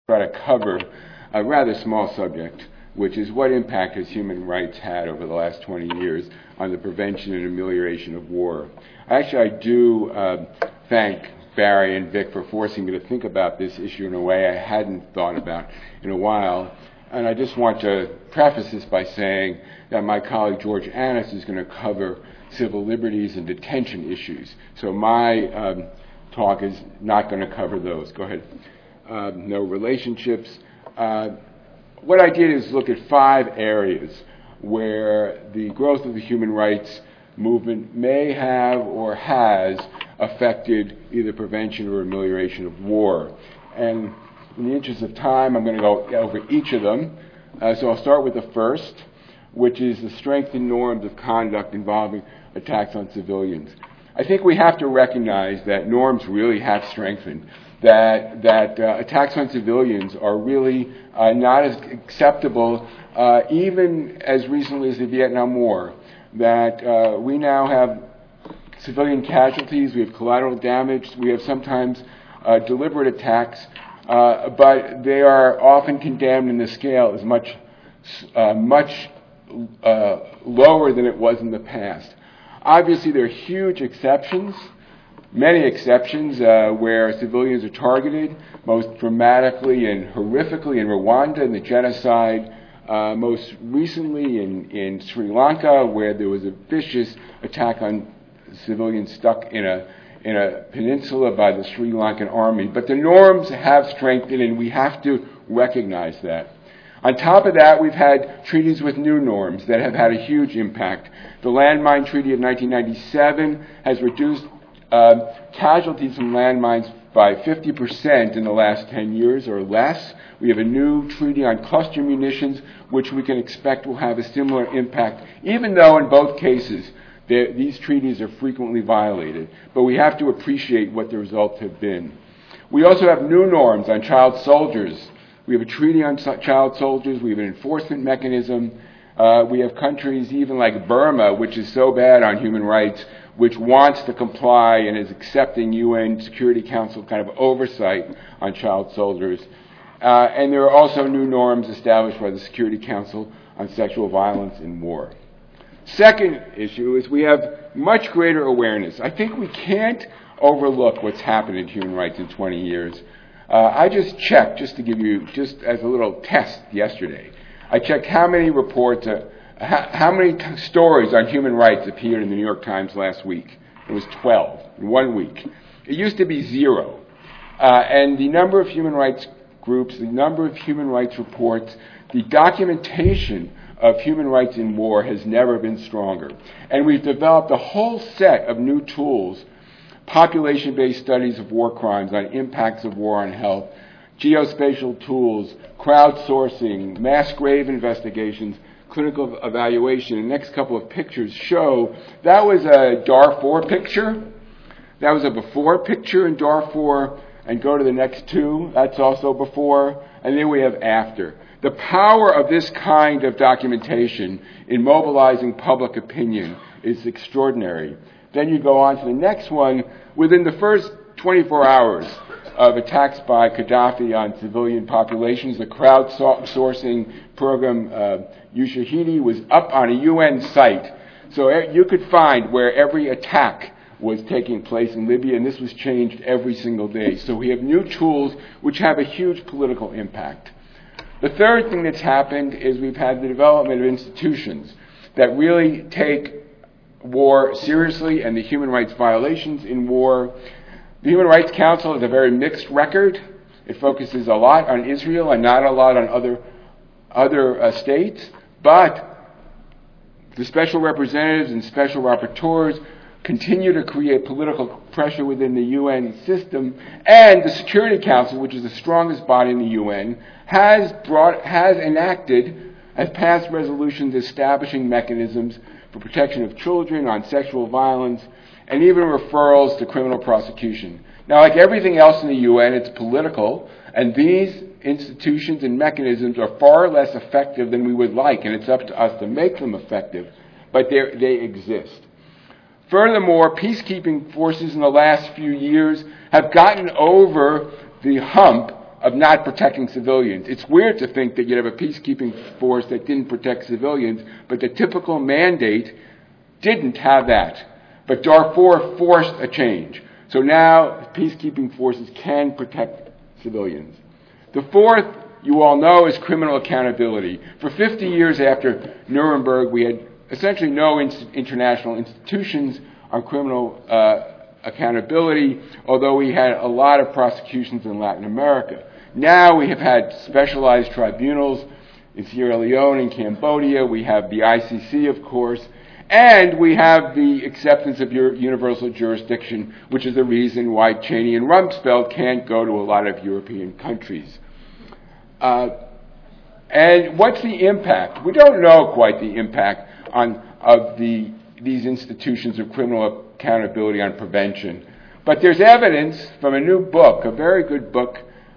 try to cover a rather small subject, which is what impact has human rights had over the last 20 years on the prevention and amelioration of war. Actually, I do thank Barry and Vic for forcing me to think about this issue in a way I hadn't thought about in a while. And I just want to preface this by saying that my colleague George Annis is going to cover civil liberties and detention issues. So my talk is not going to cover those. Go ahead. No relationships. What I did is look at 5 areas where the growth of the human rights movement may have or has affected either prevention or amelioration of war. And in the interest of time, I'm going to go over each of them. So I'll start with the first, which is the strengthened norms of conduct involving attacks on civilians. I think we have to recognize that norms really have strengthened, that attacks on civilians are really not as acceptable even as recently as the Vietnam War, that we now have civilian casualties, we have collateral damage, we have sometimes deliberate attacks, but they are often condemned in the scale as much lower than it was in the past. Obviously, there are huge exceptions, many exceptions where civilians are targeted, most dramatically and horrifically in Rwanda in the genocide, most recently in Sri Lanka, where there was a vicious attack on civilians stuck in a peninsula by the Sri Lankan army. But the norms have strengthened, and we have to recognize that. On top of that, we've had treaties with new norms that have had a huge impact. The Landmine Treaty of 1997 has reduced casualties from landmines by 50% in the last 10 years or less. We have a new treaty on cluster munitions, which we can expect will have a similar impact, even though in both cases these treaties are frequently violated. But we have to appreciate what the results have been. We also have new norms on child soldiers. We have a treaty on child soldiers. We have an enforcement mechanism. We have countries even like Burma, which is so bad on human rights, which wants to comply and is accepting UN Security Council kind of oversight on child soldiers. And there are also new norms established by the Security Council on sexual violence in war. Second issue is we have much greater awareness. I think we can't overlook what's happened in human rights in 20 years. I just checked, just to give you, just as a little test yesterday, I checked how many reports, how many stories on human rights appeared in the New York Times last week. It was 12 in 1 week. It used to be 0. And the number of human rights groups, the number of human rights reports, the documentation of human rights in war has never been stronger. And we've developed a whole set of new tools, population-based studies of war crimes on impacts of war on health, geospatial tools, crowdsourcing, mass grave investigations, clinical evaluation. The next couple of pictures show that was a Darfur picture. That was a before picture in Darfur. And go to the next 2. That's also before. And then we have after. The power of this kind of documentation in mobilizing public opinion is extraordinary. Then you go on to the next one. Within the first 24 hours of attacks by Gaddafi on civilian populations, the crowdsourcing program Ushahidi was up on a UN site. So you could find where every attack was taking place in Libya, and this was changed every single day. So we have new tools which have a huge political impact. The third thing that's happened is we've had the development of institutions that really take war seriously and the human rights violations in war. The Human Rights Council has a very mixed record. It focuses a lot on Israel and not a lot on other states. But the special representatives and special rapporteurs continue to create political pressure within the UN system, and the Security Council, which is the strongest body in the UN, has passed resolutions establishing mechanisms for protection of children on sexual violence, and even referrals to criminal prosecution. Now, like everything else in the UN, it's political, and these institutions and mechanisms are far less effective than we would like, and it's up to us to make them effective, but they exist. Furthermore, peacekeeping forces in the last few years have gotten over the hump of not protecting civilians. It's weird to think that you'd have a peacekeeping force that didn't protect civilians, but the typical mandate didn't have that. But Darfur forced a change. So now peacekeeping forces can protect civilians. The fourth, you all know, is criminal accountability. For 50 years after Nuremberg, we had essentially no international institutions on criminal accountability, although we had a lot of prosecutions in Latin America. Now we have had specialized tribunals in Sierra Leone and Cambodia. We have the ICC, of course, and we have the acceptance of universal jurisdiction, which is the reason why Cheney and Rumsfeld can't go to a lot of European countries. And what's the impact? We don't know quite the impact of these institutions of criminal accountability on prevention. But there's evidence from a new book, a very good book,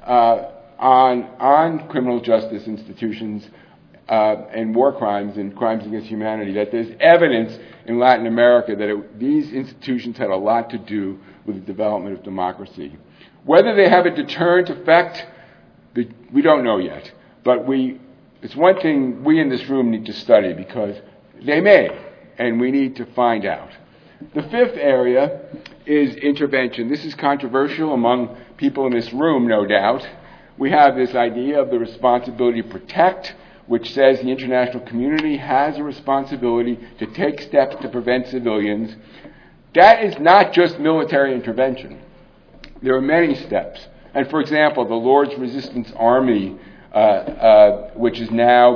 on criminal justice institutions and war crimes and crimes against humanity, that there's evidence in Latin America that these institutions had a lot to do with the development of democracy. Whether they have a deterrent effect, we don't know yet. But it's one thing we in this room need to study, because they may, and we need to find out. The fifth area is intervention. This is controversial among people in this room, no doubt. We have this idea of the responsibility to protect, which says the international community has a responsibility to take steps to prevent civilians. That is not just military intervention. There are many steps. And for example, the Lord's Resistance Army, which is now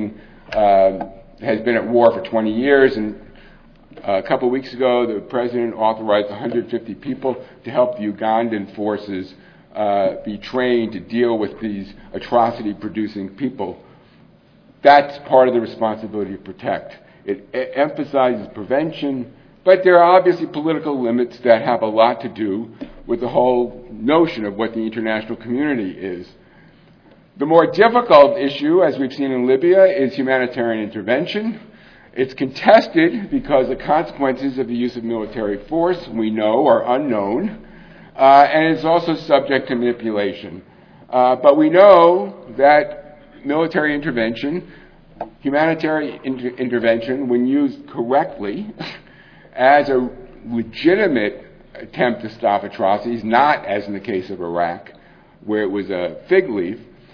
has been at war for 20 years, and a couple of weeks ago, the president authorized 150 people to help the Ugandan forces be trained to deal with these atrocity-producing people. That's part of the responsibility to protect. It emphasizes prevention, but there are obviously political limits that have a lot to do with the whole notion of what the international community is. The more difficult issue, as we've seen in Libya, is humanitarian intervention. It's contested because the consequences of the use of military force, we know, are unknown, and it's also subject to manipulation. But we know that military intervention, humanitarian intervention, when used correctly, as a legitimate attempt to stop atrocities, not as in the case of Iraq, where it was a fig leaf,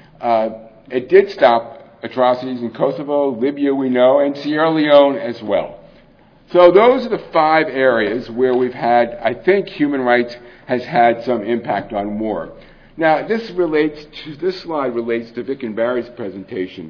it did stop atrocities in Kosovo, Libya, we know, and Sierra Leone as well. So those are the 5 areas where we've had, I think, human rights has had some impact on war. Now, this slide relates to Vic and Barry's presentation.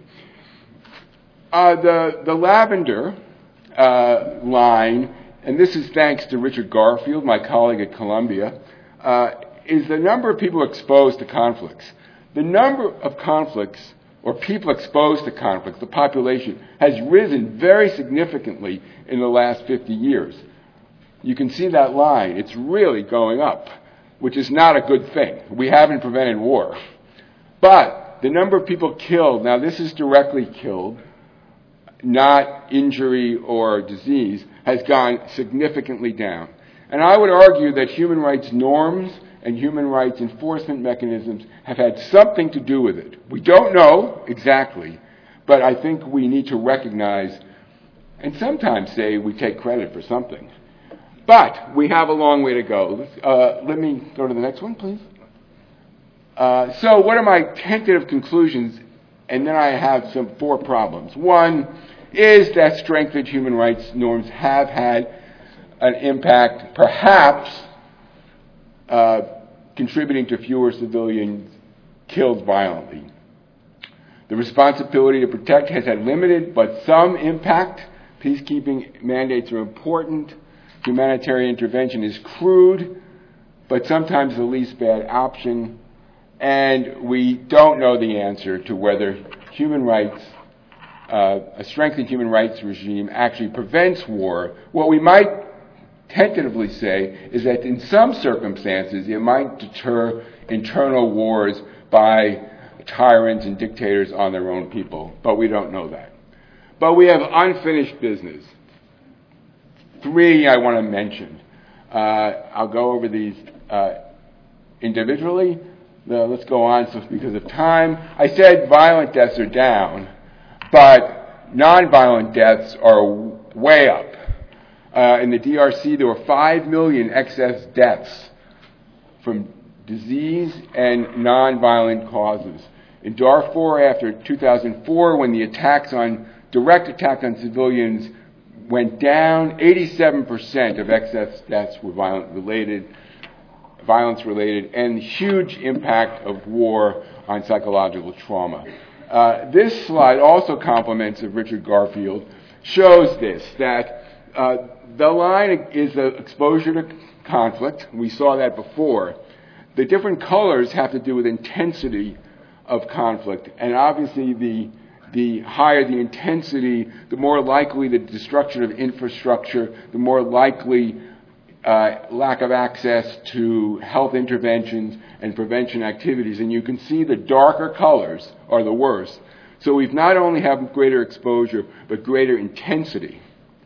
The lavender line, and this is thanks to Richard Garfield, my colleague at Columbia, is the number of people exposed to conflicts. The number of conflicts, or people exposed to conflicts, the population, has risen very significantly in the last 50 years. You can see that line. It's really going up, which is not a good thing. We haven't prevented war. But the number of people killed, now this is directly killed, not injury or disease, has gone significantly down. And I would argue that human rights norms and human rights enforcement mechanisms have had something to do with it. We don't know exactly, but I think we need to recognize and sometimes say we take credit for something. But we have a long way to go. Let me go to the next one, please. So what are my tentative conclusions? And then I have 4 problems. One is that strengthened human rights norms have had an impact, perhaps contributing to fewer civilians killed violently. The responsibility to protect has had limited but some impact. Peacekeeping mandates are important. Humanitarian intervention is crude, but sometimes the least bad option. And we don't know the answer to whether human rights, a strengthened human rights regime actually prevents war. What we might tentatively say is that in some circumstances it might deter internal wars by tyrants and dictators on their own people, but we don't know that. But we have unfinished business. 3 I want to mention. I'll go over these individually. let's go on so because of time. I said violent deaths are down, but nonviolent deaths are way up. In the DRC, there were 5 million excess deaths from disease and nonviolent causes. In Darfur, after 2004, when the direct attacks on civilians went down, 87% of excess deaths were violence-related, and huge impact of war on psychological trauma. This slide also compliments of Richard Garfield, shows this, that the line is the exposure to conflict. We saw that before. The different colors have to do with intensity of conflict, and obviously the higher the intensity, the more likely the destruction of infrastructure, the more likely lack of access to health interventions and prevention activities. And you can see the darker colors are the worst. So we've not only have greater exposure, but greater intensity.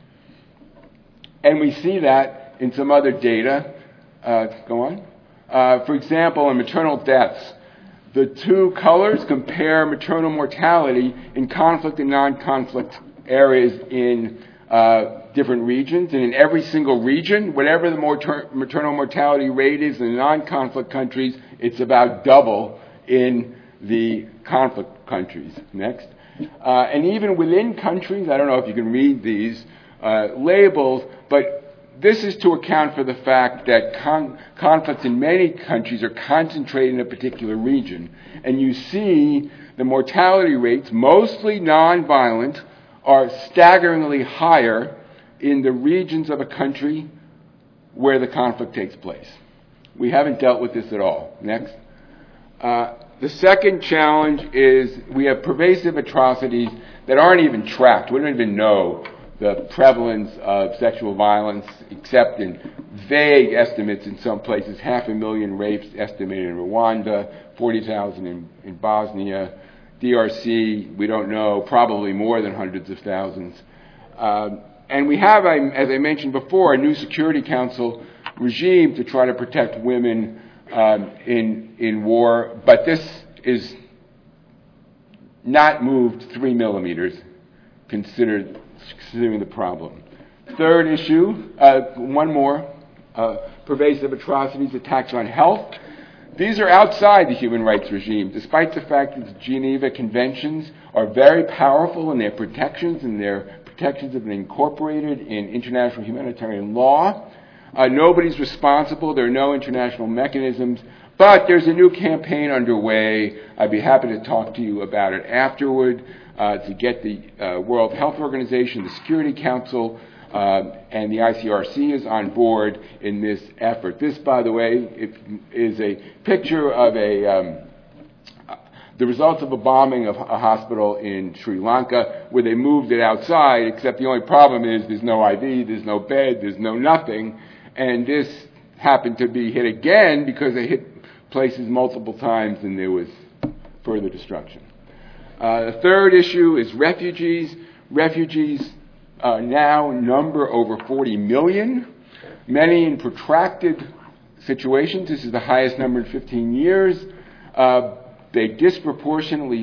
And we see that in some other data. Go on. For example, in maternal deaths, the two colors compare maternal mortality in conflict and non-conflict areas in different regions. And in every single region, whatever the maternal mortality rate is in the non-conflict countries, it's about double in the conflict countries. Next. And even within countries, I don't know if you can read these labels, but this is to account for the fact that conflicts in many countries are concentrated in a particular region. And you see the mortality rates, mostly nonviolent, are staggeringly higher in the regions of a country where the conflict takes place. We haven't dealt with this at all. Next. The second challenge is we have pervasive atrocities that aren't even tracked. We don't even know the prevalence of sexual violence, except in vague estimates in some places. 500,000 rapes estimated in Rwanda, 40,000 in Bosnia. DRC, we don't know, probably more than hundreds of thousands. And we have, as I mentioned before, a new Security Council regime to try to protect women in war, but this is not moved 3 millimeters, considering the problem. Third issue, one more, pervasive atrocities, attacks on health. These are outside the human rights regime, despite the fact that the Geneva Conventions are very powerful in their protections, and their protections have been incorporated in international humanitarian law. Nobody's responsible. There are no international mechanisms. But there's a new campaign underway. I'd be happy to talk to you about it afterward, to get the World Health Organization, the Security Council, and the ICRC is on board in this effort. This, by the way, is a picture of the results of a bombing of a hospital in Sri Lanka, where they moved it outside, except the only problem is there's no IV, there's no bed, there's no nothing. And this happened to be hit again because they hit places multiple times and there was further destruction. The third issue is refugees. Refugees now number over 40 million, many in protracted situations. This is the highest number in 15 years. They disproportionately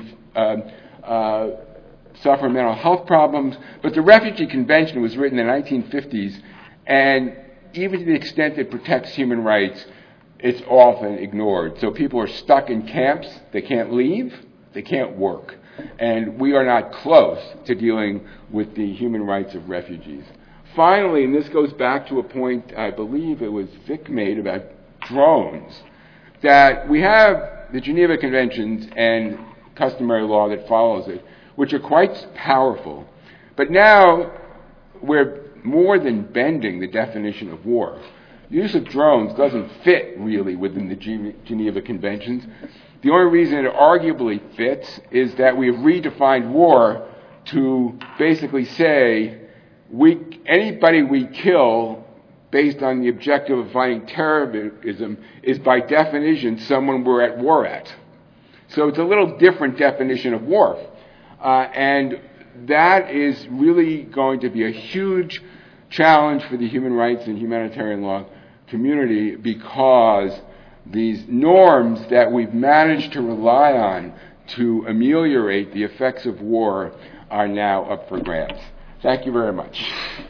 suffer mental health problems. But the Refugee Convention was written in the 1950s, and even to the extent it protects human rights, it's often ignored. So people are stuck in camps. They can't leave. They can't work. And we are not close to dealing with the human rights of refugees. Finally, and this goes back to a point I believe it was Vic made about drones, that we have the Geneva Conventions and customary law that follows it, which are quite powerful. But now we're more than bending the definition of war. The use of drones doesn't fit really within the Geneva Conventions. The only reason it arguably fits is that we have redefined war to basically say anybody we kill based on the objective of fighting terrorism is by definition someone we're at war at. So it's a little different definition of war. And that is really going to be a huge challenge for the human rights and humanitarian law community, because these norms that we've managed to rely on to ameliorate the effects of war are now up for grabs. Thank you very much.